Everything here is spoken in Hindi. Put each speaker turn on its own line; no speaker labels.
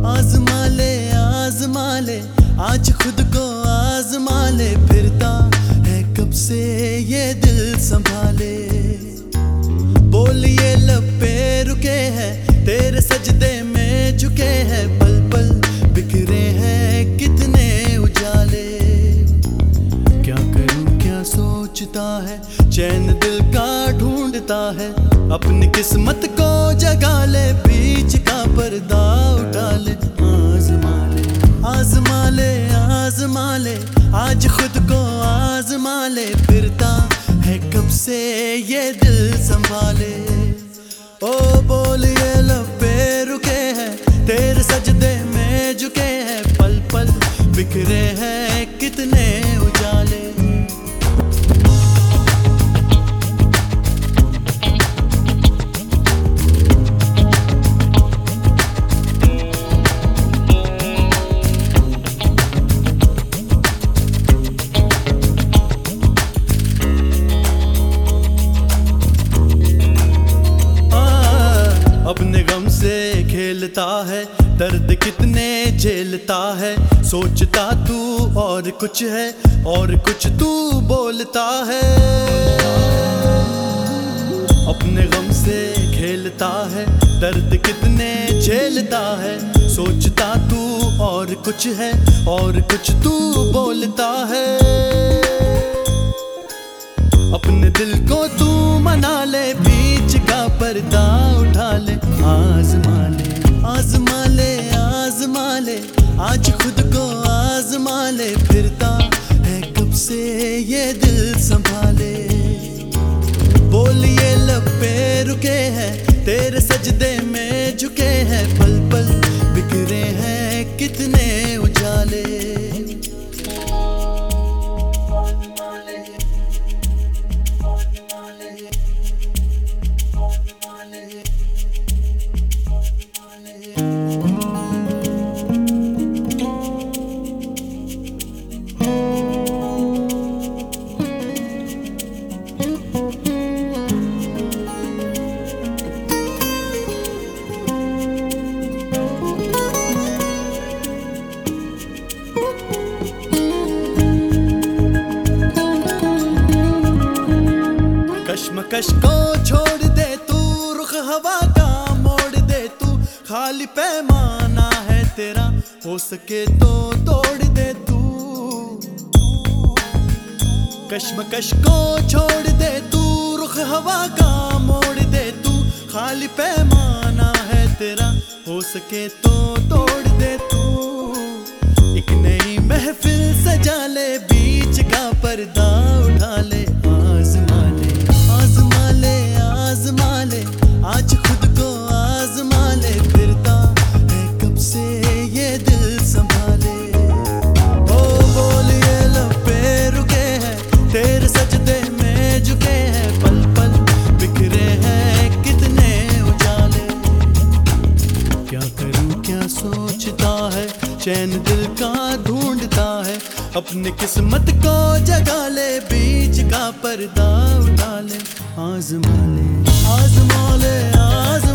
आजमा ले आज खुद को आजमा ले, फिरता है कब से ये दिल संभाले। बोल ये लब पे रुके हैं, तेरे सजदे में झुके हैं, पल पल बिखरे हैं कितने उजाले। क्या करूं क्या सोचता है, चैन दिल का ढूंढता है, अपनी किस्मत को जगा ले, बीच का पर्दा उठा ले। आजमा ले आज खुद को आजमा ले, फिरता है कब से ये दिल संभाले। ओ बोल ये लब पे रुके हैं, तेरे सजदे में झुके हैं, पल पल बिखरे हैं कितने उजाले। अपने गम से खेलता है, दर्द कितने झेलता है, सोचता तू और कुछ है और कुछ तू बोलता है। अपने गम से खेलता है, दर्द कितने झेलता है, सोचता तू और कुछ है और कुछ तू बोलता है। अपने दिल को तू मना ले, बीच का पर्दा उठा ले। आजमा ले आज खुद को आजमा ले, फिरता है कब से ये दिल संभाले। बोल ये लब पे रुके हैं, तेरे सजदे में झुके हैं, पल पल बिखरे हैं कितने उजाले। कश्मकश को छोड़ दे तू, रुख हवा का मोड़ दे तू, खाली पैमाना है तेरा, हो सके तो तोड़ दे तू। कश्मकश को छोड़ दे तू, रुख हवा का मोड़ दे तू, खाली पैमाना है तेरा, हो सके तो तोड़ दे तू। एक नई महफिल सजा ले, बीच का पर्दा उठा ले। आजमा ले आज खुद को आजमा ले, फिरता है कब से ये दिल संभाले। ओ बोल ये लब पे रुके हैं, तेरे सजदे में झुके हैं, पल पल बिखरे हैं कितने उजाले। क्या करूं क्या सोचता है, चैन दिल का ढूंढता है, अपनी किस्मत को जगा ले, बीच का पर्दा उठा ले। आजमा ले